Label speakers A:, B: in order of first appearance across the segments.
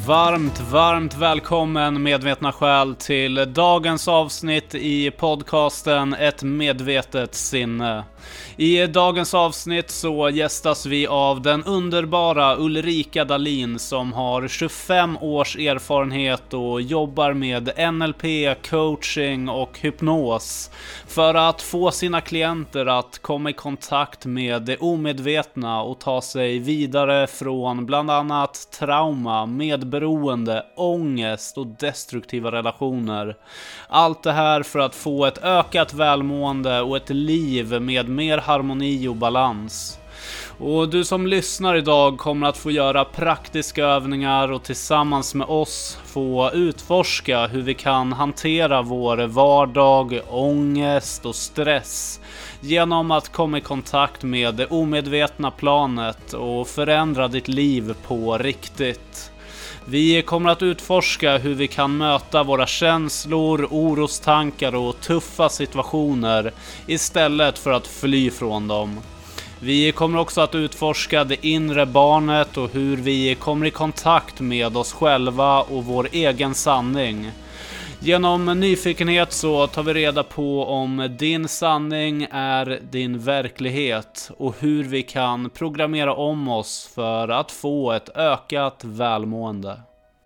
A: Varmt välkommen medvetna själ till dagens avsnitt i podcasten Ett medvetet sinne. I dagens avsnitt så gästas vi av den underbara Ulrika Dahlin som har 25 års erfarenhet och jobbar med NLP, coaching och hypnos för att få sina klienter att komma i kontakt med det omedvetna och ta sig vidare från bland annat trauma, medberoende, ångest och destruktiva relationer. Allt det här för att få ett ökat välmående och ett liv med mer harmoni och balans. Och du som lyssnar idag kommer att få göra praktiska övningar och tillsammans med oss få utforska hur vi kan hantera vår vardag, ångest och stress genom att komma i kontakt med det omedvetna planet och förändra ditt liv på riktigt. Vi kommer att utforska hur vi kan möta våra känslor, orostankar och tuffa situationer istället för att fly från dem. Vi kommer också att utforska det inre barnet och hur vi kommer i kontakt med oss själva och vår egen sanning. Genom nyfikenhet så tar vi reda på om din sanning är din verklighet och hur vi kan programmera om oss för att få ett ökat välmående.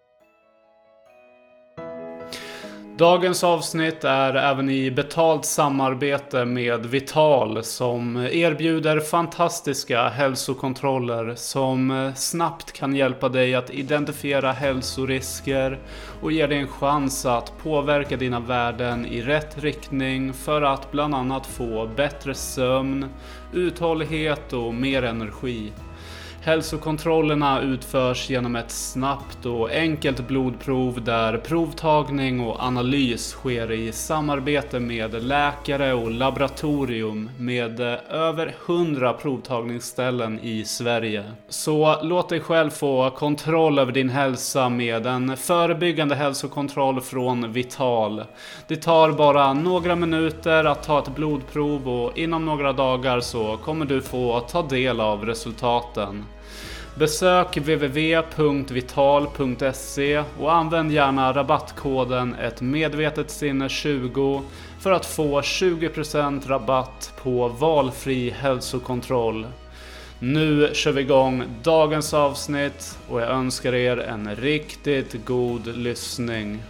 A: Dagens avsnitt är även i betalt samarbete med Vital som erbjuder fantastiska hälsokontroller som snabbt kan hjälpa dig att identifiera hälsorisker och ge dig en chans att påverka dina värden i rätt riktning för att bland annat få bättre sömn, uthållighet och mer energi. Hälsokontrollerna utförs genom ett snabbt och enkelt blodprov där provtagning och analys sker i samarbete med läkare och laboratorium med över 100 provtagningsställen i Sverige. Så låt dig själv få kontroll över din hälsa med en förebyggande hälsokontroll från Vital. Det tar bara några minuter att ta ett blodprov och inom några dagar så kommer du få ta del av resultaten. Besök www.vital.se och använd gärna rabattkoden ettmedvetetsinne20 för att få 20% rabatt på valfri hälsokontroll. Nu kör vi igång dagens avsnitt och jag önskar er en riktigt god lyssning.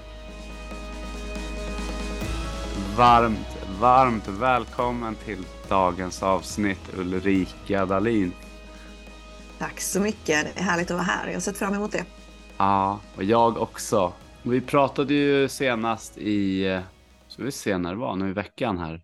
A: Varmt välkommen till dagens avsnitt Ulrika Dahlin.
B: Tack så mycket, det är härligt att vara här. Jag har sett fram emot det.
A: Ja, och jag också. Vi pratade ju senast så vi ser när det var, nu i veckan här.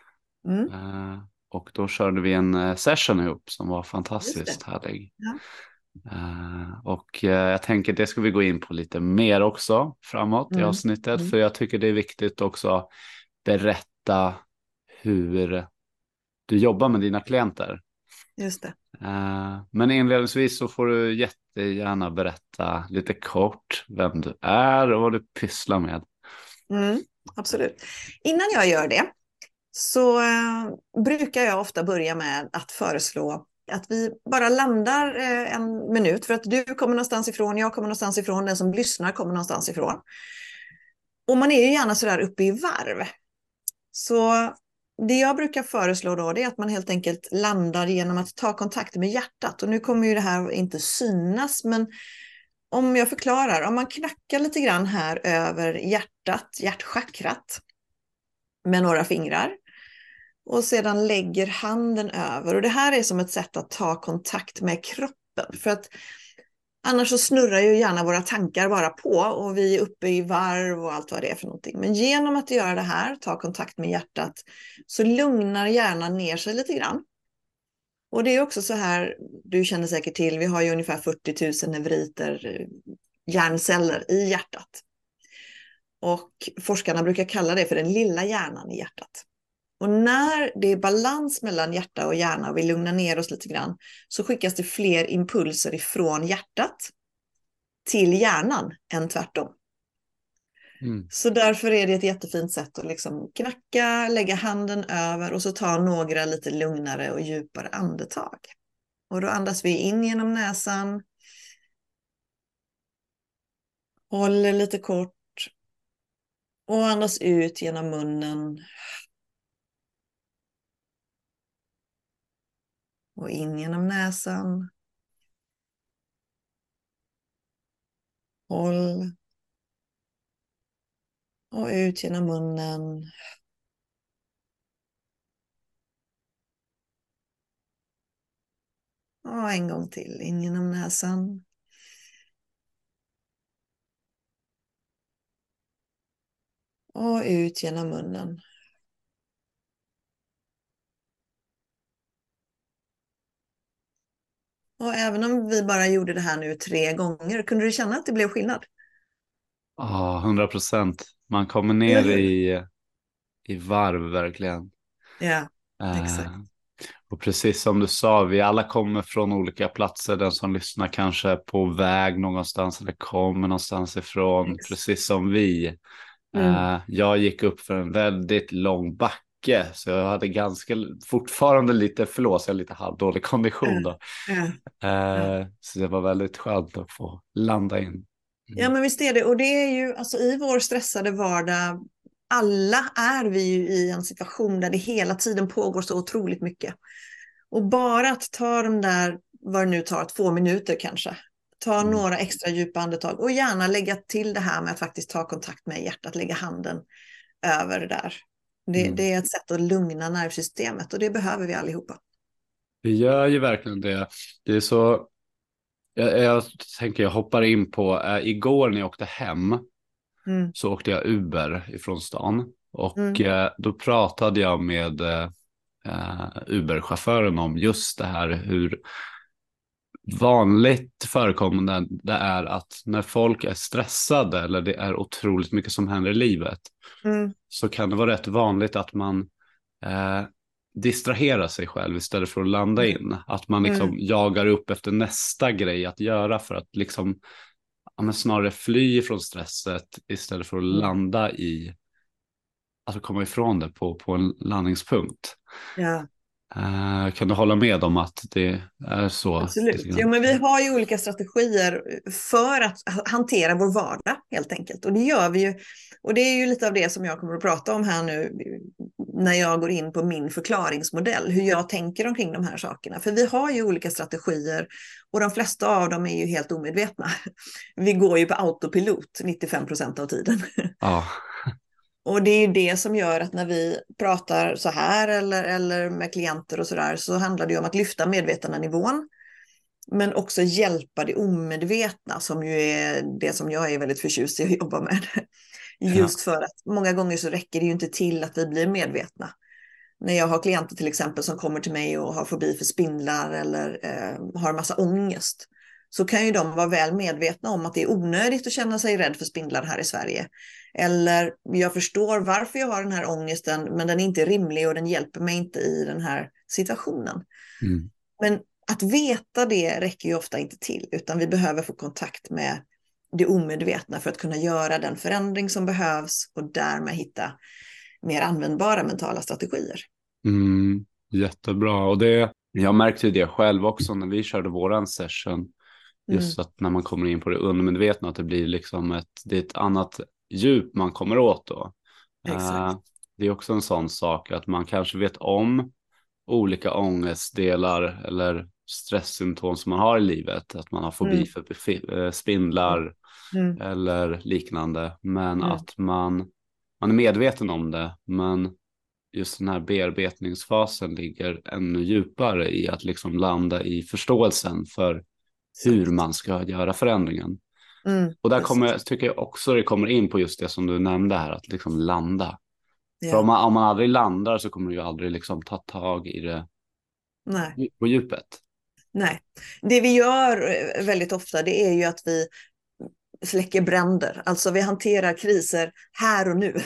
A: Och då körde vi en session ihop som var fantastiskt härlig.
B: Ja.
A: Och jag tänker det ska vi gå in på lite mer också framåt i avsnittet. För jag tycker det är viktigt också att berätta hur du jobbar med dina klienter.
B: Just det.
A: Men inledningsvis så får du jättegärna berätta lite kort vem du är och vad du pysslar med.
B: Absolut. Innan jag gör det så brukar jag ofta börja med att föreslå att vi bara landar en minut, för att du kommer någonstans ifrån, jag kommer någonstans ifrån, den som lyssnar kommer någonstans ifrån. Och man är ju gärna så där uppe i varv. Så det jag brukar föreslå då, det är att man helt enkelt landar genom att ta kontakt med hjärtat. Och nu kommer ju det här inte synas, men om jag förklarar, om man knackar lite grann här över hjärtat, hjärtchakrat med några fingrar och sedan lägger handen över. Och det här är som ett sätt att ta kontakt med kroppen, för att annars så snurrar ju gärna våra tankar bara på och vi är uppe i varv och allt vad det är för någonting. Men genom att göra det här, ta kontakt med hjärtat, så lugnar hjärnan ner sig lite grann. Och det är också så här, du känner säkert till, vi har ju ungefär 40 000 nevriter, hjärnceller i hjärtat. Och forskarna brukar kalla det för den lilla hjärnan i hjärtat. Och när det är balans mellan hjärta och hjärna och vi lugnar ner oss lite grann, så skickas det fler impulser ifrån hjärtat till hjärnan än tvärtom. Så därför är det ett jättefint sätt att liksom knacka, lägga handen över och så ta några lite lugnare och djupare andetag. Och då andas vi in genom näsan Håller lite kort och andas ut genom munnen och in genom näsan. Håll och ut genom munnen. Och en gång till, in genom näsan. Och ut genom munnen. Och även om vi bara gjorde det här nu 3 gånger, kunde du känna att det blev skillnad?
A: Ja, 100%. Man kommer
B: Eller
A: ner
B: hur?
A: i varv verkligen.
B: Ja,
A: Eh,
B: exakt.
A: och precis som du sa, vi alla kommer från olika platser. Den som lyssnar kanske är på väg någonstans eller kommer någonstans ifrån, precis som vi.
B: Mm.
A: Jag gick upp för en väldigt lång backe, så jag hade fortfarande lite flås, jag lite halvdålig kondition då.
B: Ja, ja.
A: Så det var väldigt skönt att få landa in.
B: Ja,
A: Mm.
B: men visst är det. Och det är ju alltså i vår stressade vardag, alla är vi ju i en situation där det hela tiden pågår så otroligt mycket. Och bara att ta de där, vad det nu tar, 2 minuter kanske. Ta
A: Mm.
B: några extra djupa andetag och gärna lägga till det här med att faktiskt ta kontakt med hjärtat, lägga handen över det där.
A: Mm.
B: Det är ett sätt att lugna nervsystemet och det behöver vi allihopa.
A: Det gör ju verkligen det. Det är så, jag tänker jag hoppar in på, igår när jag åkte hem
B: Mm,
A: så åkte jag Uber ifrån stan. Och
B: mm,
A: då pratade jag med Uber-chauffören om just det här, hur vanligt förekommande det är att när folk är stressade eller det är otroligt mycket som händer i livet,
B: mm,
A: så kan det vara rätt vanligt att man eh, distraherar sig själv istället för att landa in. Att man liksom
B: mm,
A: jagar upp efter nästa grej att göra för att liksom, ja, men snarare fly från stresset istället för att
B: mm.
A: landa i, alltså komma ifrån det på en landningspunkt.
B: Ja.
A: Kan du hålla med om att det är så?
B: Absolut.
A: Lite
B: Jo,
A: grann?
B: men vi har ju olika strategier för att hantera vår vardag helt enkelt. Och det gör vi ju. Och det är ju lite av det som jag kommer att prata om här nu när jag går in på min förklaringsmodell. Hur jag tänker omkring de här sakerna. För vi har ju olika strategier och de flesta av dem är ju helt omedvetna. Vi går ju på autopilot 95% av tiden.
A: Ja.
B: Och det är ju det som gör att när vi pratar så här eller med klienter och så där, så handlar det ju om att lyfta medvetandenivån. Men också hjälpa det omedvetna som ju är det som jag är väldigt förtjust i att jobba med.
A: Ja.
B: Just för att många gånger så räcker det ju inte till att vi blir medvetna. När jag har klienter till exempel som kommer till mig och har fobi för spindlar eller har massa ångest, så kan ju de vara väl medvetna om att det är onödigt att känna sig rädd för spindlar här i Sverige. Eller jag förstår varför jag har den här ångesten, men den är inte rimlig och den hjälper mig inte i den här situationen.
A: Mm.
B: Men att veta det räcker ju ofta inte till, utan vi behöver få kontakt med det omedvetna för att kunna göra den förändring som behövs och därmed hitta mer användbara mentala strategier.
A: Mm. Jättebra. Och det, jag märkte ju det själv också när vi körde våran session.
B: Mm,
A: Just att när man kommer in på det undermedvetna, att det blir liksom det är ett annat djup man kommer åt då.
B: exakt.
A: Det är också en sån sak att man kanske vet om olika ångestdelar eller stresssymptom som man har i livet. Att man har fobi
B: Mm,
A: för spindlar
B: mm,
A: eller liknande. Men
B: mm.
A: att man är medveten om det. Men just den här bearbetningsfasen ligger ännu djupare i att liksom landa i förståelsen för hur
B: Exakt.
A: man ska göra förändringen.
B: Mm,
A: Och där
B: precis.
A: tycker jag också det kommer in på just det som du nämnde här, att liksom landa. För
B: Ja,
A: om man aldrig landar så kommer du ju aldrig liksom ta tag i det
B: nej,
A: på djupet.
B: nej. Det vi gör väldigt ofta, det är ju att vi släcker bränder. Alltså vi hanterar kriser här och nu.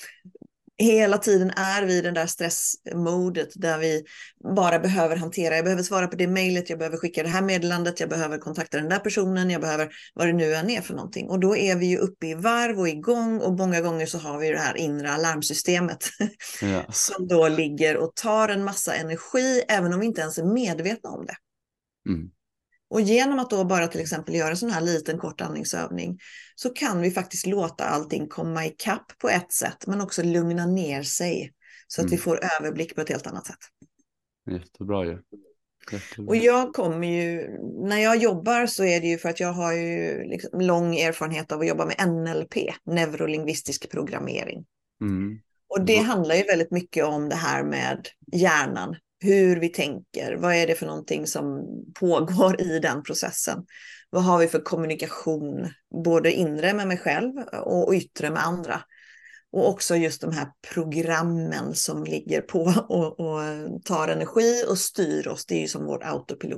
B: Hela tiden är vi i den där stressmodet där vi bara behöver hantera. Jag behöver svara på det mejlet, jag behöver skicka det här meddelandet, jag behöver kontakta den där personen, jag behöver vad det nu än är för någonting. Och då är vi ju uppe i varv och igång och många gånger så har vi det här inre alarmsystemet
A: Ja.
B: som då ligger och tar en massa energi även om vi inte ens är medvetna om det.
A: Mm.
B: Och genom att då bara till exempel göra en sån här liten kort andningsövning så kan vi faktiskt låta allting komma ikapp på ett sätt, men också lugna ner sig så att vi får överblick på ett helt annat sätt.
A: Jättebra ju.
B: Och jag kommer ju, när jag jobbar så är det ju för att jag har ju liksom lång erfarenhet av att jobba med NLP, neurolingvistisk programmering. Och det handlar ju väldigt mycket om det här med hjärnan, hur vi tänker, vad är det för någonting som pågår i den processen? Vad har vi för kommunikation, både inre med mig själv och yttre med andra? Och också just de här programmen som ligger på och tar energi och styr oss, det är ju som vår autopilot.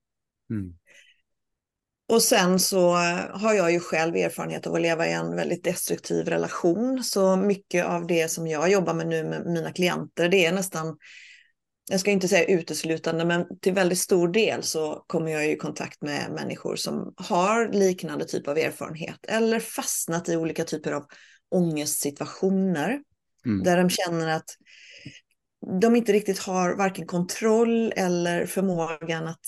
B: Och sen så har jag ju själv erfarenhet av att leva i en väldigt destruktiv relation. Så mycket av det som jag jobbar med nu med mina klienter, det är nästan, jag ska inte säga uteslutande, men till väldigt stor del så kommer jag i kontakt med människor som har liknande typ av erfarenhet eller fastnat i olika typer av ångestsituationer där de känner att de inte riktigt har varken kontroll eller förmågan att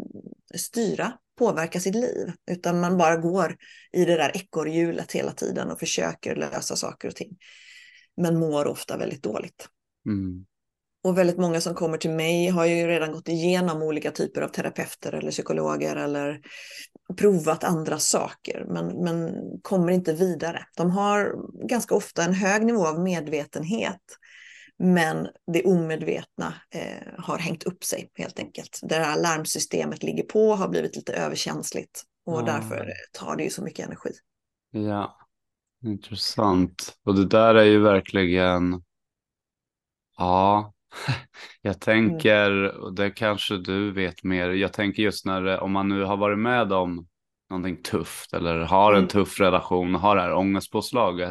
B: påverka sitt liv, utan man bara går i det där ekorrhjulet hela tiden och försöker lösa saker och ting, men mår ofta väldigt dåligt. Och väldigt många som kommer till mig har ju redan gått igenom olika typer av terapeuter eller psykologer eller provat andra saker, men kommer inte vidare. De har ganska ofta en hög nivå av medvetenhet, men det omedvetna har hängt upp sig helt enkelt. Det här larmsystemet ligger på, har blivit lite överkänsligt och därför tar det ju så mycket energi.
A: Ja, intressant. Och det där är ju verkligen, ja, jag tänker, och det kanske du vet mer, jag tänker just när, om man nu har varit med om någonting tufft eller har en tuff relation och har det här ångestpåslaget,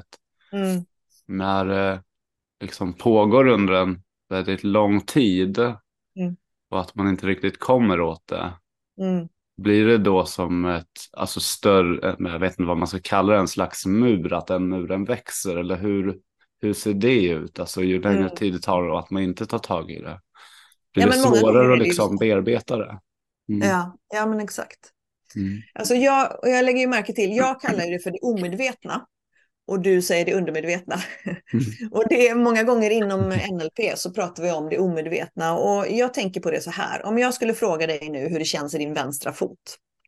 A: när det liksom pågår under en väldigt lång tid och att man inte riktigt kommer åt det. Blir det då som ett, alltså större, jag vet inte vad man ska kalla det, en slags mur, att den muren växer, eller hur ser det ut? Alltså ju längre tid det tar och att man inte tar tag i det. Blir det svårare att liksom bearbeta det?
B: Ja, men exakt. Alltså jag lägger ju märke till, jag kallar det för det omedvetna och du säger det undermedvetna. Och det är många gånger inom NLP så pratar vi om det omedvetna, och jag tänker på det så här: om jag skulle fråga dig nu hur det känns i din vänstra fot,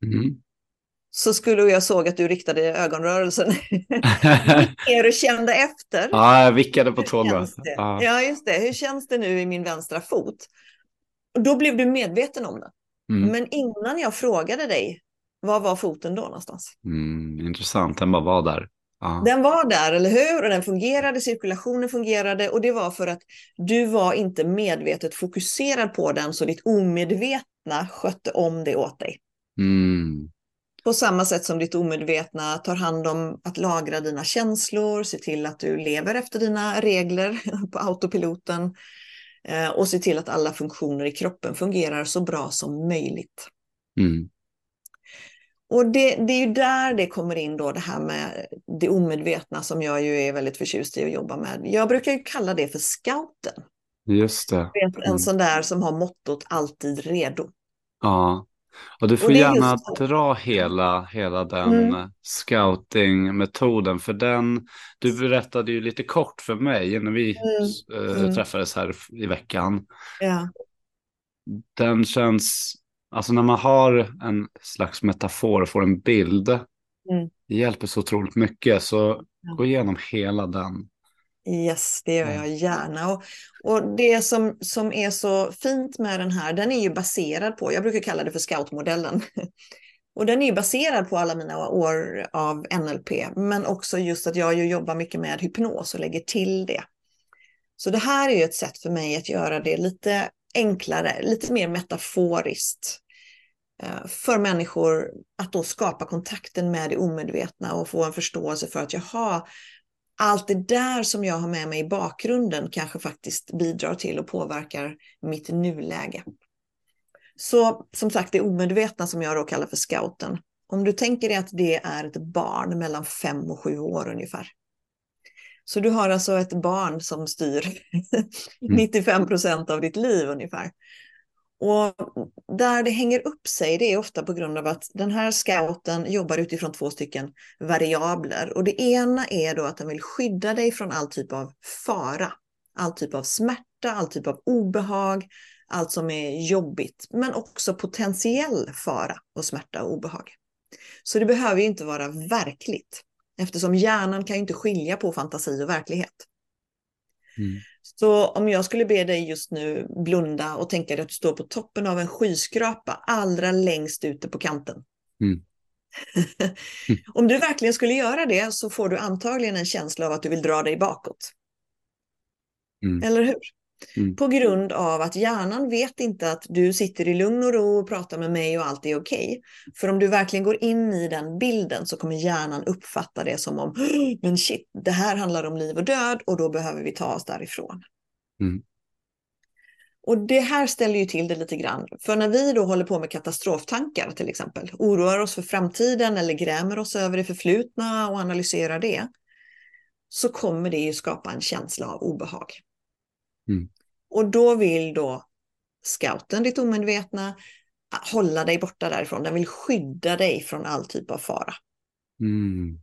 B: så skulle jag såg att du riktade ögonrörelsen. Hur du kände efter.
A: Ja, jag vickade på tårna.
B: Ja, just det. Hur känns det nu i min vänstra fot? Och då blev du medveten om det. Men innan jag frågade dig, var var foten då någonstans?
A: Intressant, den bara var där.
B: Den var där, eller hur? Och den fungerade, cirkulationen fungerade, och det var för att du var inte medvetet fokuserad på den, så ditt omedvetna skötte om det åt dig. På samma sätt som ditt omedvetna tar hand om att lagra dina känslor, se till att du lever efter dina regler på autopiloten och se till att alla funktioner i kroppen fungerar så bra som möjligt. Och det är ju där det kommer in då, det här med det omedvetna, som jag ju är väldigt förtjust i att jobba med. Jag brukar ju kalla det för scouten.
A: Just det.
B: En sån där som har mottot alltid redo.
A: Ja, och du får gärna dra hela den scouting-metoden, för du berättade ju lite kort för mig när vi träffades här i veckan.
B: Ja.
A: Den känns, alltså när man har en slags metafor och får en bild, det hjälper så otroligt mycket, så gå igenom hela den.
B: Yes, det gör jag gärna. Och det som är så fint med den här, den är ju baserad på, jag brukar kalla det för scoutmodellen. Och den är ju baserad på alla mina år av NLP, men också just att jag ju jobbar mycket med hypnos och lägger till det. Så det här är ju ett sätt för mig att göra det lite enklare, lite mer metaforiskt för människor, att då skapa kontakten med det omedvetna och få en förståelse för att allt det där som jag har med mig i bakgrunden kanske faktiskt bidrar till och påverkar mitt nuläge. Så som sagt, det omedvetna som jag då kallar för scouten. Om du tänker dig att det är ett barn mellan 5 och 7 år ungefär. Så du har alltså ett barn som styr 95% av ditt liv ungefär. Och där det hänger upp sig, det är ofta på grund av att den här scouten jobbar utifrån 2 stycken variabler. Och det ena är då att den vill skydda dig från all typ av fara, all typ av smärta, all typ av obehag, allt som är jobbigt, men också potentiell fara och smärta och obehag. Så det behöver ju inte vara verkligt, eftersom hjärnan kan ju inte skilja på fantasi och verklighet.
A: Mm.
B: Så om jag skulle be dig just nu blunda och tänka dig att du står på toppen av en skyskrapa allra längst ute på kanten.
A: Mm.
B: Om du verkligen skulle göra det så får du antagligen en känsla av att du vill dra dig bakåt.
A: Mm.
B: Eller hur?
A: Mm.
B: På grund av att hjärnan vet inte att du sitter i lugn och ro och pratar med mig och allt är okej. För om du verkligen går in i den bilden så kommer hjärnan uppfatta det som om men shit, det här handlar om liv och död och då behöver vi ta oss därifrån.
A: Mm.
B: Och det här ställer ju till det lite grann. För när vi då håller på med katastroftankar till exempel, oroar oss för framtiden eller grämer oss över det förflutna och analyserar det, så kommer det ju skapa en känsla av obehag.
A: Mm.
B: Och då vill då scouten, ditt omedvetna, hålla dig borta därifrån. Den vill skydda dig från all typ av fara.
A: Mm.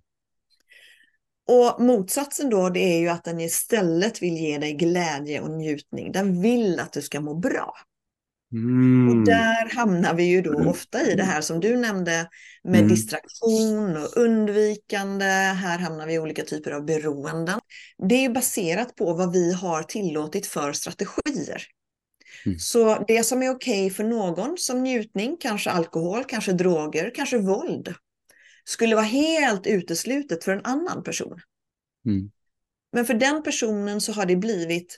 B: Och motsatsen då, det är ju att den istället vill ge dig glädje och njutning. Den vill att du ska må bra.
A: Mm.
B: Och där hamnar vi ju då ofta i det här som du nämnde med distraktion och undvikande. Här hamnar vi i olika typer av beroenden. Det är ju baserat på vad vi har tillåtit för strategier.
A: Mm.
B: Så det som är okej för någon som njutning, kanske alkohol, kanske droger, kanske våld, skulle vara helt uteslutet för en annan person.
A: Mm.
B: Men för den personen så har det blivit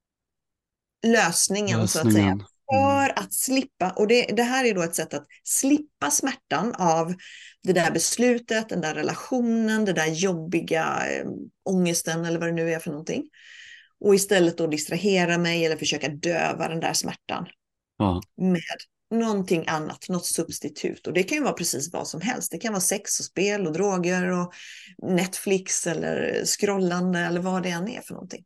B: lösningen så att säga. För att slippa, och det här är då ett sätt att slippa smärtan av det där beslutet, den där relationen, det där jobbiga ångesten eller vad det nu är för någonting. Och istället då distrahera mig eller försöka döva den där smärtan med någonting annat, något substitut. Och det kan ju vara precis vad som helst. Det kan vara sex och spel och droger och Netflix eller scrollande eller vad det än är för någonting.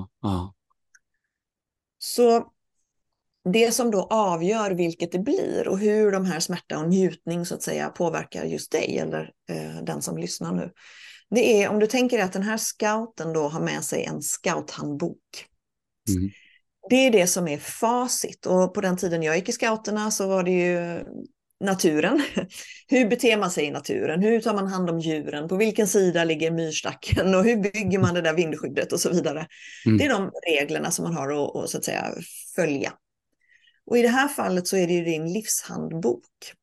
B: Så det som då avgör vilket det blir och hur de här smärta och njutning så att säga påverkar just dig eller den som lyssnar nu. Det är om du tänker att den här scouten då har med sig en scouthandbok.
A: Mm.
B: Det är det som är facit. Och på den tiden jag gick i scouterna så var det ju naturen. Hur beter man sig i naturen? Hur tar man hand om djuren? På vilken sida ligger myrstacken? Och hur bygger man det där vindskyddet och så vidare?
A: Mm.
B: Det är de reglerna som man har att så att säga följa. Och i det här fallet så är det ju din livshandbok.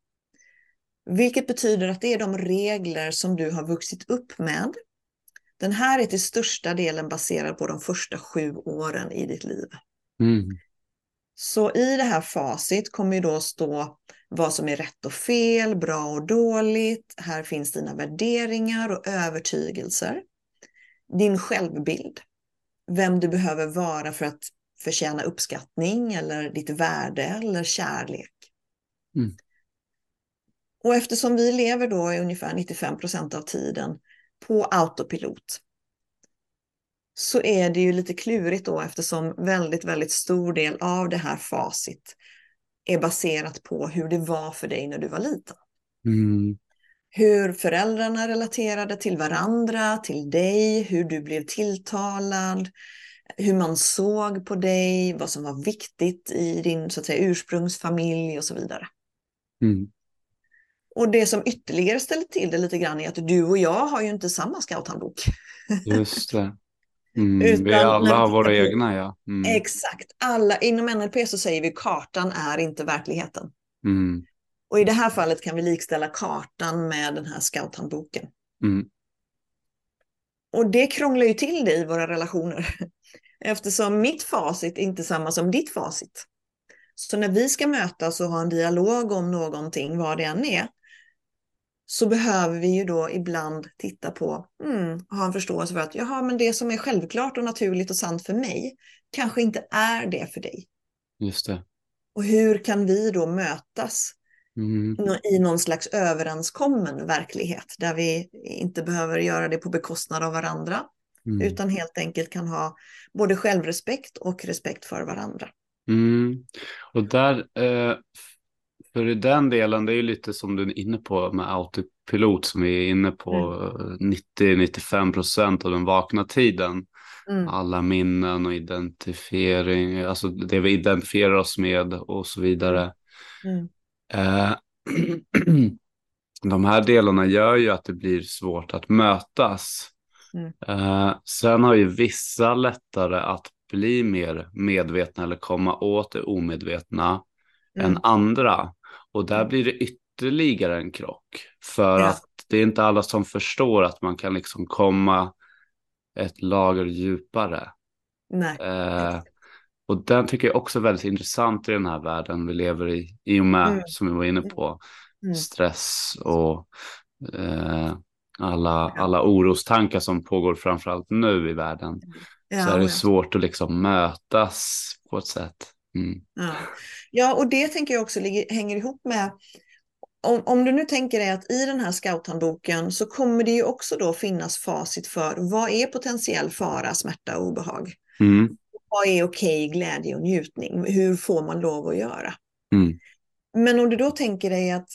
B: Vilket betyder att det är de regler som du har vuxit upp med. Den här är till största delen baserad på de första 7 åren i ditt liv.
A: Mm.
B: Så i det här facit kommer ju då stå vad som är rätt och fel, bra och dåligt. Här finns dina värderingar och övertygelser. Din självbild. Vem du behöver vara för att förtjäna uppskattning eller ditt värde eller kärlek.
A: Mm.
B: Och eftersom vi lever då i ungefär 95% av tiden på autopilot så är det ju lite klurigt då eftersom väldigt, väldigt stor del av det här facit är baserat på hur det var för dig när du var liten.
A: Mm.
B: Hur föräldrarna relaterade till varandra, till dig, hur du blev tilltalad, hur man såg på dig, vad som var viktigt i din så att säga ursprungsfamilj och så vidare.
A: Mm.
B: Och det som ytterligare ställer till det lite grann är att du och jag har ju inte samma scouthandbok.
A: Just det. Mm.
B: Utan
A: Vi alla har våra
B: på,
A: egna, ja. Mm.
B: Exakt. Alla, inom NLP så säger vi kartan är inte verkligheten.
A: Mm.
B: Och i det här fallet kan vi likställa kartan med den här scouthandboken.
A: Mm.
B: Och det krånglar ju till det i våra relationer. Eftersom mitt facit är inte samma som ditt facit. Så när vi ska mötas och ha en dialog om någonting, vad det än är, så behöver vi ju då ibland titta på, ha en förståelse för att jaha, men det som är självklart och naturligt och sant för mig kanske inte är det för dig.
A: Just det.
B: Och hur kan vi då mötas i någon slags överenskommen verklighet där vi inte behöver göra det på bekostnad av varandra utan helt enkelt kan ha både självrespekt och respekt för varandra.
A: Mm. Och där, för i den delen, det är ju lite som du är inne på med autopilot som vi är inne på,
B: Mm.
A: 90-95% av den vakna tiden.
B: Mm.
A: Alla minnen och identifiering, alltså det vi identifierar oss med och så
B: Mm.
A: vidare.
B: Mm.
A: Eh, de här delarna gör ju att det blir svårt att mötas.
B: Mm.
A: Sen har ju vissa lättare att bli mer medvetna eller komma åt det omedvetna än
B: Mm.
A: andra. Och där
B: Mm.
A: blir det ytterligare en krock. För
B: Ja,
A: att det är inte alla som förstår att man kan liksom komma ett lager djupare.
B: nej.
A: Eh, och den tycker jag också är väldigt intressant i den här världen vi lever i och med,
B: Mm.
A: som vi var inne
B: Mm.
A: på,
B: Mm.
A: stress och eh,
B: Ja.
A: alla orostankar som pågår framförallt nu i världen. Så är
B: Ja,
A: det
B: oh ja.
A: svårt att liksom mötas på ett sätt. Mm.
B: Ja. Ja, och det tänker jag också hänger ihop med, om du nu tänker dig att i den här scouthandboken så kommer det ju också då finnas facit för vad är potentiell fara, smärta och obehag.
A: Mm.
B: Vad är okej, glädje och njutning? Hur får man lov att göra?
A: Mm.
B: Men om du då tänker dig att,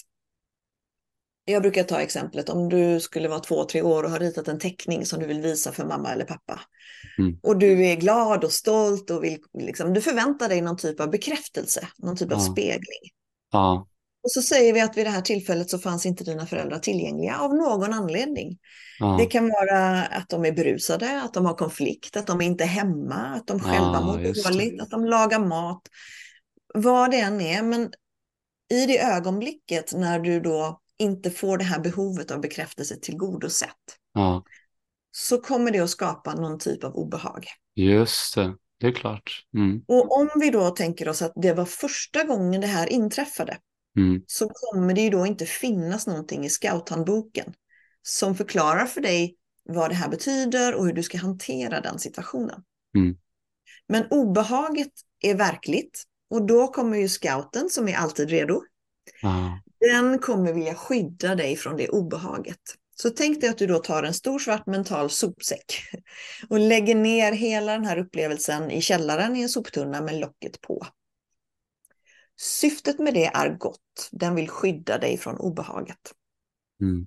B: jag brukar ta exemplet, om du skulle vara 2-3 år och har ritat en teckning som du vill visa för mamma eller pappa.
A: Mm.
B: Och du är glad och stolt och vill, liksom, du förväntar dig någon typ av bekräftelse, någon typ av
A: Ja.
B: spegling.
A: Ja.
B: Och så säger vi att vid det här tillfället så fanns inte dina föräldrar tillgängliga av någon anledning. Det
A: Ja.
B: kan vara att de är berusade, att de har konflikt, att de inte är hemma, att de själva
A: Ja,
B: mår
A: just det.
B: dåligt, att de lagar mat. Vad det än är, men i det ögonblicket när du då inte får det här behovet av bekräftelse tillgodosett,
A: Ja,
B: så kommer det att skapa någon typ av obehag.
A: just det. Det är klart. Mm.
B: Och om vi då tänker oss att det var första gången det här inträffade,
A: Mm.
B: så kommer det ju då inte finnas någonting i scouthandboken som förklarar för dig vad det här betyder och hur du ska hantera den situationen.
A: Mm.
B: Men obehaget är verkligt och då kommer ju scouten, som är alltid redo,
A: Ja.
B: den kommer vilja skydda dig från det obehaget. Så tänk dig att du då tar en stor svart mental sopsäck och lägger ner hela den här upplevelsen i källaren i en soptunna med locket på. Syftet med det är gott. Den vill skydda dig från obehaget.
A: Mm.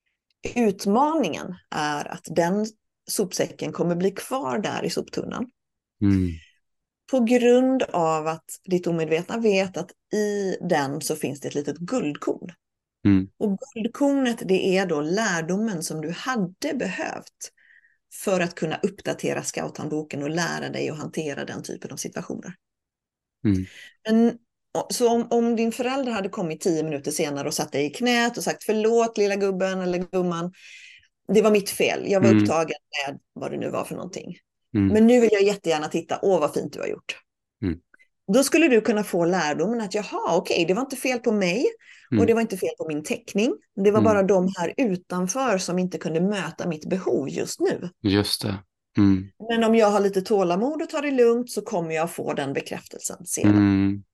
B: Utmaningen är att den sopsäcken kommer bli kvar där i soptunnan.
A: Mm.
B: På grund av att ditt omedvetna vet att i den så finns det ett litet guldkorn.
A: Mm.
B: Och guldkornet, det är då lärdomen som du hade behövt för att kunna uppdatera scouthandboken och lära dig att hantera den typen av situationer.
A: Mm.
B: Men, så om din förälder hade kommit 10 minuter senare och satt dig i knät och sagt förlåt lilla gubben eller gumman, det var mitt fel, jag var
A: Mm.
B: upptagen med vad det nu var för någonting.
A: Mm.
B: Men nu vill jag jättegärna titta, åh vad fint du har gjort.
A: Mm.
B: Då skulle du kunna få lärdomen att jaha, okej, det var inte fel på mig och
A: Mm.
B: det var inte fel på min teckning. Det var bara de här utanför som inte kunde möta mitt behov just nu.
A: Just det. Mm.
B: Men om jag har lite tålamod och tar det lugnt så kommer jag få den bekräftelsen sedan.
A: Mm.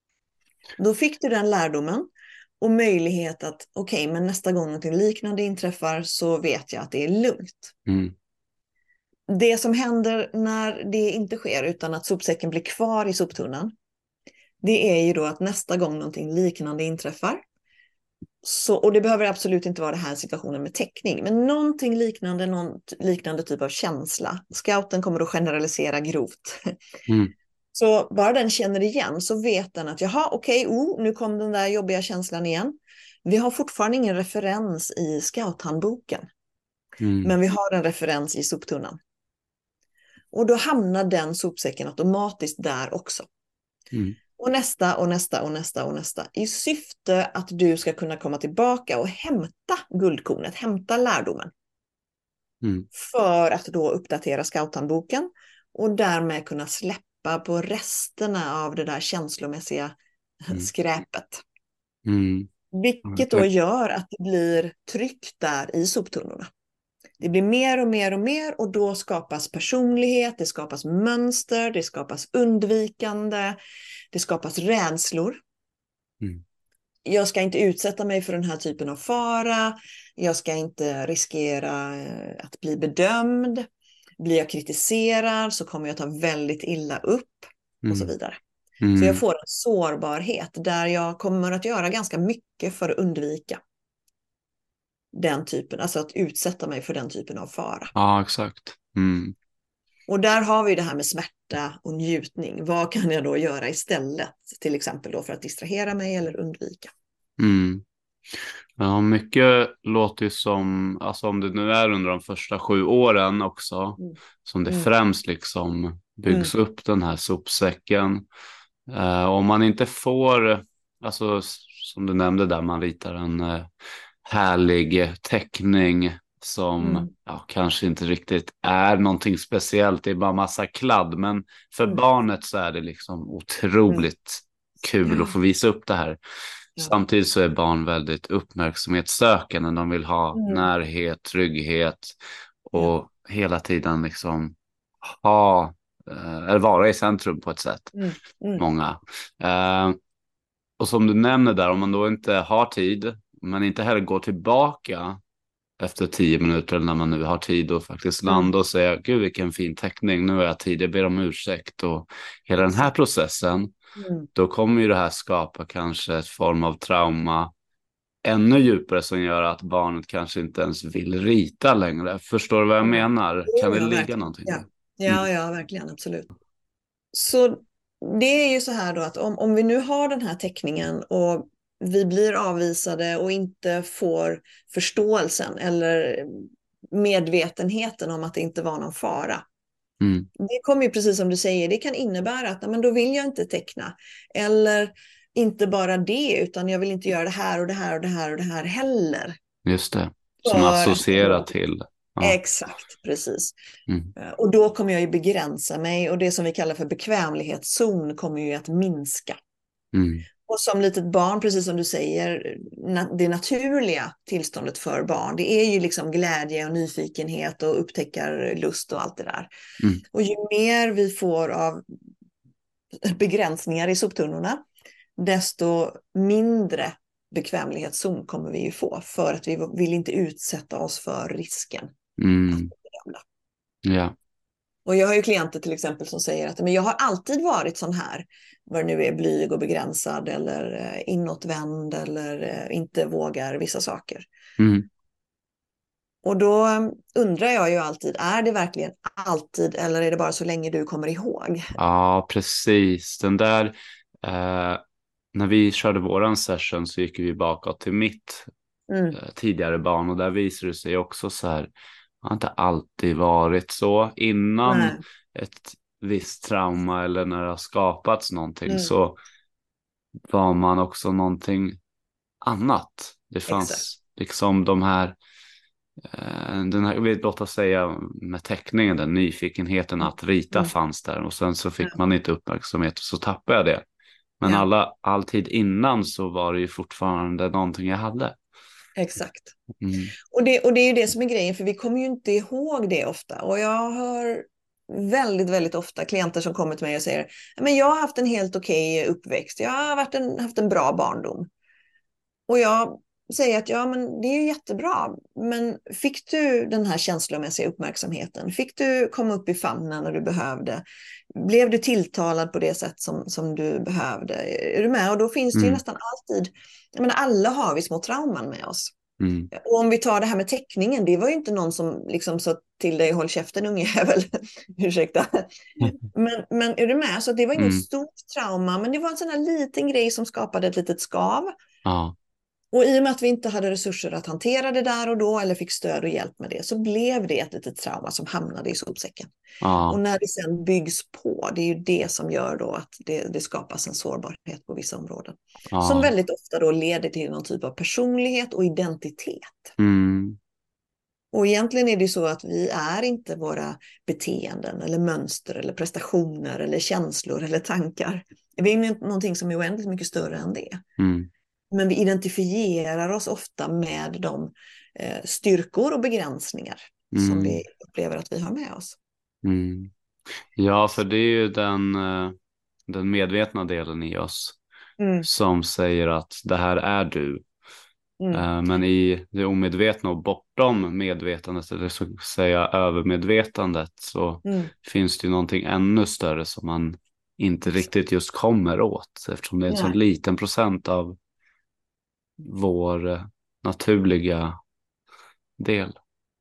B: Då fick du den lärdomen och möjlighet att okej, men nästa gång något liknande inträffar så vet jag att det är lugnt.
A: Mm.
B: Det som händer när det inte sker utan att sopsäcken blir kvar i soptunnan, det är ju då att nästa gång någonting liknande inträffar, så, och det behöver absolut inte vara den här situationen med teckning, men någonting liknande, någon liknande typ av känsla. Scouten kommer att generalisera grovt.
A: Mm.
B: Så bara den känner igen så vet den att jaha, okej, nu kom den där jobbiga känslan igen. Vi har fortfarande ingen referens i scouthandboken,
A: Mm.
B: men vi har en referens i soptunnan. Och då hamnar den sopsäcken automatiskt där också.
A: Mm.
B: Och nästa och nästa och nästa och nästa. I syfte att du ska kunna komma tillbaka och hämta guldkornet, hämta lärdomen.
A: Mm.
B: För att då uppdatera scouthandboken och därmed kunna släppa på resterna av det där känslomässiga skräpet.
A: Mm.
B: Vilket då gör att det blir tryck där i soptunnorna. Det blir mer och mer och mer och då skapas personlighet, det skapas mönster, det skapas undvikande, det skapas rädslor.
A: Mm.
B: Jag ska inte utsätta mig för den här typen av fara, jag ska inte riskera att bli bedömd. Blir jag kritiserad så kommer jag ta väldigt illa upp och så vidare. Så jag
A: Mm.
B: får en sårbarhet där jag kommer att göra ganska mycket för att undvika den typen, alltså att utsätta mig för den typen av fara.
A: Ja, exakt. Mm.
B: Och där har vi det här med smärta och njutning. Vad kan jag då göra istället? Till exempel då för att distrahera mig eller undvika.
A: Mm. Ja, mycket låter ju som, alltså om det nu är under de första 7 åren också,
B: Mm.
A: som det
B: Mm.
A: främst liksom byggs
B: Mm.
A: upp den här sopsäcken. Om man inte får, alltså som du nämnde där, man ritar en härlig teckning som
B: Mm.
A: kanske inte riktigt är någonting speciellt, det är bara massa kladd, men för
B: Mm.
A: barnet så är det liksom
B: Mm.
A: otroligt kul att
B: Ja,
A: få visa upp det här.
B: ja.
A: Samtidigt så är barn väldigt uppmärksamhetssökande. De vill ha
B: Mm.
A: närhet, trygghet
B: Ja.
A: och hela tiden liksom ha, eller vara i centrum på ett sätt.
B: Mm. Mm.
A: Många. Eh, och som du nämner där, om man då inte har tid, men inte heller går tillbaka efter 10 minuter eller när man nu har tid och faktiskt
B: Mm.
A: landa och säga, gud vilken fin teckning, nu har jag tid, jag ber om ursäkt, och hela den här
B: Exakt.
A: processen,
B: Mm.
A: då kommer ju det här skapa kanske ett form av trauma ännu djupare som gör att barnet kanske inte ens vill rita längre. Förstår du vad jag
B: Mm.
A: menar? Kan
B: Jo,
A: det
B: ja,
A: ligga
B: verkligen.
A: någonting
B: Ja.
A: där?
B: Ja,
A: Mm.
B: ja, verkligen, absolut. Så det är ju så här då att om vi nu har den här teckningen och vi blir avvisade och inte får förståelsen eller medvetenheten om att det inte var någon fara.
A: Mm.
B: Det kommer ju precis som du säger, det kan innebära att men då vill jag inte teckna. Eller inte bara det, utan jag vill inte göra det här och det här och det här och det här heller.
A: Just det. Som
B: För att
A: associerar till. Ja.
B: exakt, precis.
A: Mm.
B: Och då kommer jag ju begränsa mig och det som vi kallar för bekvämlighetszon kommer ju att minska.
A: Mm.
B: Och som litet barn, precis som du säger, det naturliga tillståndet för barn, det är ju liksom glädje och nyfikenhet och upptäckarlust och allt det där.
A: Mm.
B: Och ju mer vi får av begränsningar i soptunnorna, desto mindre bekvämlighetszon kommer vi ju få, för att vi vill inte utsätta oss för risken att
A: Mm.
B: bli gamla.
A: Ja.
B: Och jag har ju klienter till exempel som säger att men jag har alltid varit sån här, vad det nu är, blyg och begränsad eller inåtvänd eller inte vågar vissa saker.
A: Mm.
B: Och då undrar jag ju alltid, är det verkligen alltid eller är det bara så länge du kommer ihåg?
A: Ja, precis. Den där, när vi körde våran session så gick vi bakåt till mitt
B: Mm.
A: tidigare barn, och där visar det sig också så här, det har inte alltid varit så. Innan
B: Nej.
A: ett visst trauma eller när det har skapats någonting,
B: Mm.
A: så var man också någonting annat. Det fanns
B: Exakt.
A: liksom de här, den här, låt oss säga med teckningen, den nyfikenheten att rita fanns där, och sen så fick
B: Ja.
A: man inte uppmärksamhet och så tappade jag det. Men
B: Ja.
A: alltid innan så var det ju fortfarande någonting jag hade.
B: Exakt.
A: Mm.
B: Och det är ju det som är grejen, för vi kommer ju inte ihåg det ofta. Och jag hör väldigt, väldigt ofta klienter som kommer till mig och säger, men jag har haft en helt okej uppväxt, jag har haft en bra barndom. Och jag säger att ja, men det är ju jättebra, men fick du den här känslomässiga uppmärksamheten? Fick du komma upp i famnen när du behövde? Blev du tilltalad på det sätt som du behövde? Är du med? Och då finns det ju
A: Mm.
B: nästan alltid, jag menar, alla har vi små trauman med oss.
A: Mm.
B: Och om vi tar det här med teckningen, det var ju inte någon som liksom sa till dig, håll käften ungjävel, ursäkta. Men är du med? Så det var inget
A: Mm.
B: stort trauma, men det var en sån här liten grej som skapade ett litet skav.
A: Ja.
B: Och i och med att vi inte hade resurser att hantera det där och då, eller fick stöd och hjälp med det, så blev det ett litet trauma som hamnade i sopsäcken.
A: Ja.
B: Och när det sen byggs på, det är ju det som gör då att det skapas en sårbarhet på vissa områden.
A: Ja.
B: Som väldigt ofta då leder till någon typ av personlighet och identitet.
A: Mm.
B: Och egentligen är det så att vi är inte våra beteenden eller mönster eller prestationer eller känslor eller tankar. Vi är någonting som är oändligt mycket större än det.
A: Mm.
B: Men vi identifierar oss ofta med de styrkor och begränsningar som vi upplever att vi har med oss.
A: Mm. Ja, för det är ju den medvetna delen i oss som säger att det här är du. Men i det omedvetna och bortom medvetandet, eller så att säga övermedvetandet, så finns det ju någonting ännu större som man inte riktigt just kommer åt, eftersom det är en så
B: Ja,
A: liten procent av vår naturliga del.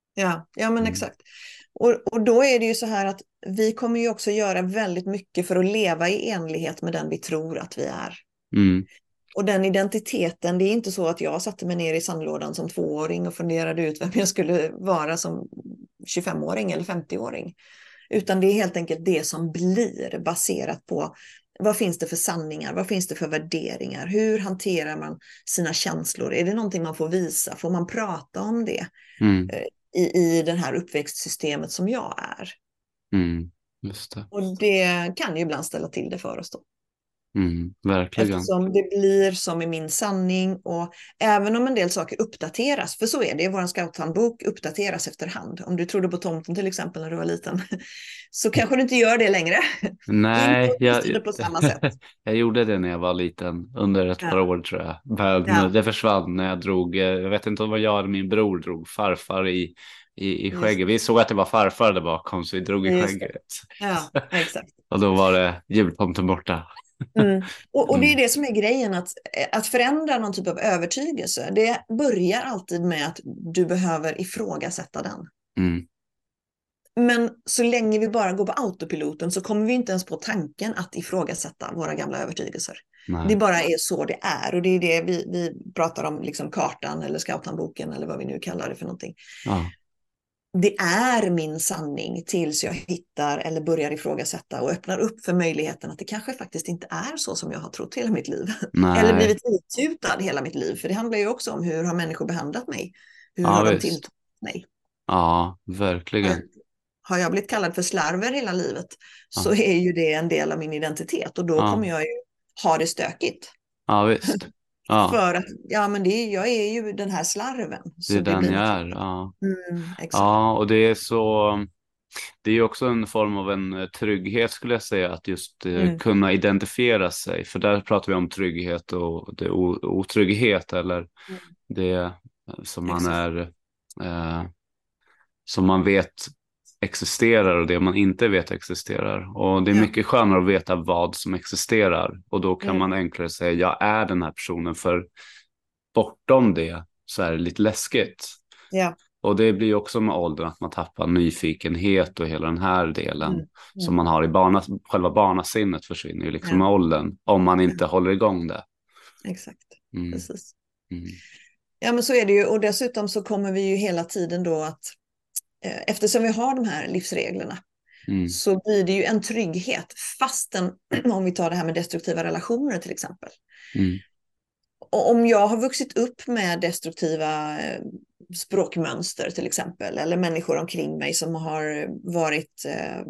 B: ja men
A: Mm.
B: exakt. Och då är det ju så här att vi kommer ju också göra väldigt mycket för att leva i enlighet med den vi tror att vi är.
A: Mm.
B: Och den identiteten, det är inte så att jag satte mig ner i sandlådan som 2-åring och funderade ut vem jag skulle vara som 25-åring eller 50-åring. Utan det är helt enkelt det som blir baserat på vad finns det för sanningar, vad finns det för värderingar, hur hanterar man sina känslor, är det någonting man får visa, får man prata om det
A: Mm.
B: i det här uppväxtsystemet som jag är.
A: Mm. Just det.
B: Och det kan ju ibland ställa till det för oss då.
A: Verkligen.
B: Eftersom det blir som i min sanning och även om en del saker uppdateras, för så är det, vår scouthandbok uppdateras efterhand. Om du trodde på tomten till exempel när du var liten så kanske du inte gör det längre.
A: Nej,
B: Inte på samma sätt.
A: jag gjorde det när jag var liten, under ett par
B: Ja,
A: år tror jag. Men
B: ja,
A: det försvann när jag drog, jag vet inte vad jag eller min bror drog farfar i
B: just,
A: skägget. Vi såg att det var farfar där bakom så vi drog i
B: just det.
A: skägget.
B: Ja, exakt.
A: Och då var det jultomten borta.
B: Mm. Och det är
A: Mm.
B: det som är grejen, att förändra någon typ av övertygelse, det börjar alltid med att du behöver ifrågasätta den.
A: Mm.
B: Men så länge vi bara går på autopiloten så kommer vi inte ens på tanken att ifrågasätta våra gamla övertygelser. Det
A: Nej.
B: bara är så det är och det är det vi pratar om, liksom kartan eller scouthandboken eller vad vi nu kallar det för någonting.
A: Ja.
B: Det är min sanning tills jag hittar eller börjar ifrågasätta och öppnar upp för möjligheten att det kanske faktiskt inte är så som jag har trott hela mitt liv. Eller
A: Nej.
B: blivit ututad hela mitt liv. För det handlar ju också om hur har människor behandlat mig? Hur
A: Ja,
B: har de
A: visst.
B: tilltalat mig?
A: Ja, verkligen.
B: Har jag blivit kallad för slarver hela livet så
A: Ja,
B: är ju det en del av min identitet och då kommer
A: ja,
B: jag ju ha det stökigt.
A: ja visst. Ja,
B: För att, ja men jag är ju den här slarven.
A: det är
B: Så det
A: den
B: blir
A: jag
B: något.
A: är. Ja.
B: Exakt.
A: Ja, och det är så. Det är ju också en form av en trygghet skulle jag säga, att just
B: Mm,
A: kunna identifiera sig. För där pratar vi om trygghet och det otrygghet eller
B: mm,
A: det som man
B: exakt.
A: är, eh, som man vet existerar och det man inte vet existerar. Och det är
B: Ja.
A: mycket skönare att veta vad som existerar. Och då kan
B: Mm,
A: man enklare säga jag är den här personen, för bortom det så är det lite läskigt.
B: ja.
A: Och det blir ju också med åldern att man tappar nyfikenhet och hela den här delen
B: Mm,
A: som
B: mm,
A: man har själva barnasinnet försvinner ju liksom
B: ja.
A: med åldern om man
B: Ja,
A: inte håller igång det.
B: exakt.
A: Mm,
B: Precis.
A: mm,
B: Ja men så är det ju och dessutom så kommer vi ju hela tiden då att eftersom vi har de här livsreglerna
A: mm,
B: så blir det ju en trygghet fastän om vi tar det här med destruktiva relationer till exempel.
A: mm,
B: Och om jag har vuxit upp med destruktiva språkmönster till exempel eller människor omkring mig som har varit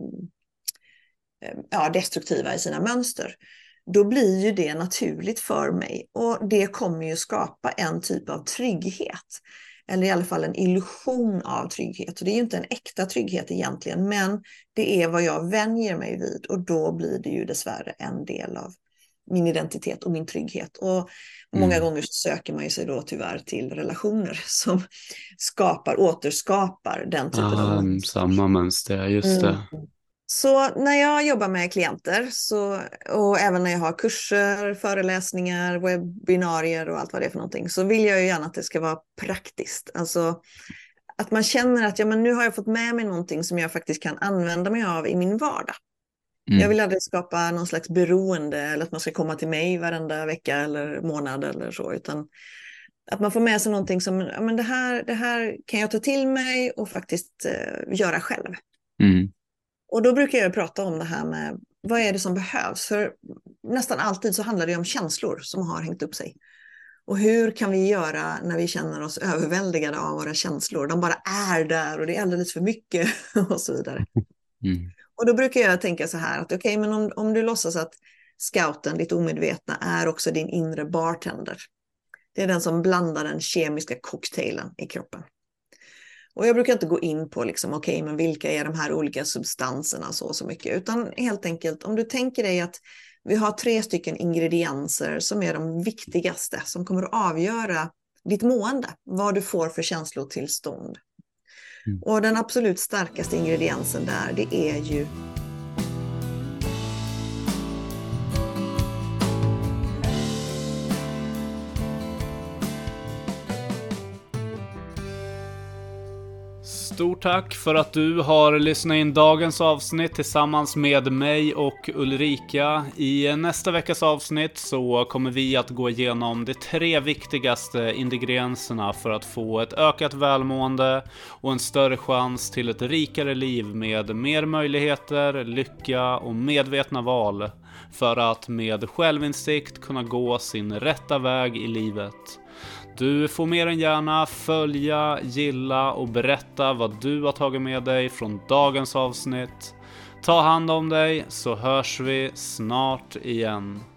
B: destruktiva i sina mönster, då blir ju det naturligt för mig och det kommer ju skapa en typ av trygghet. Eller i alla fall en illusion av trygghet. Och det är ju inte en äkta trygghet egentligen, men det är vad jag vänjer mig vid och då blir det ju dessvärre en del av min identitet och min trygghet. Och många
A: mm.
B: gånger så söker man ju sig då tyvärr till relationer som återskapar den typen av mönster.
A: Samma mönster, just
B: Mm.
A: det.
B: Så när jag jobbar med klienter och även när jag har kurser, föreläsningar, webbinarier och allt vad det är för någonting så vill jag ju gärna att det ska vara praktiskt. Alltså att man känner att men nu har jag fått med mig någonting som jag faktiskt kan använda mig av i min vardag. Jag
A: Mm.
B: vill aldrig skapa någon slags beroende eller att man ska komma till mig varenda vecka eller månad eller så, utan att man får med sig någonting som men det här kan jag ta till mig och faktiskt göra själv.
A: Mm.
B: Och då brukar jag prata om det här med vad är det som behövs? För nästan alltid så handlar det om känslor som har hängt upp sig. Och hur kan vi göra när vi känner oss överväldigade av våra känslor? De bara är där och det är alldeles för mycket och så vidare.
A: Mm.
B: Och då brukar jag tänka så här att okej, men om du låtsas att scouten, ditt omedvetna, är också din inre bartender. Det är den som blandar den kemiska cocktailen i kroppen. Och jag brukar inte gå in på liksom, okej, men vilka är de här olika substanserna så mycket. Utan helt enkelt, om du tänker dig att vi har 3 stycken ingredienser som är de viktigaste. Som kommer att avgöra ditt mående. Vad du får för känslotillstånd.
A: Mm.
B: Och den absolut starkaste ingrediensen där, det är ju
A: Stort tack för att du har lyssnat in dagens avsnitt tillsammans med mig och Ulrika. I nästa veckas avsnitt så kommer vi att gå igenom de 3 viktigaste ingredienserna för att få ett ökat välmående och en större chans till ett rikare liv med mer möjligheter, lycka och medvetna val för att med självinsikt kunna gå sin rätta väg i livet. Du får mer än gärna följa, gilla och berätta vad du har tagit med dig från dagens avsnitt. Ta hand om dig så hörs vi snart igen.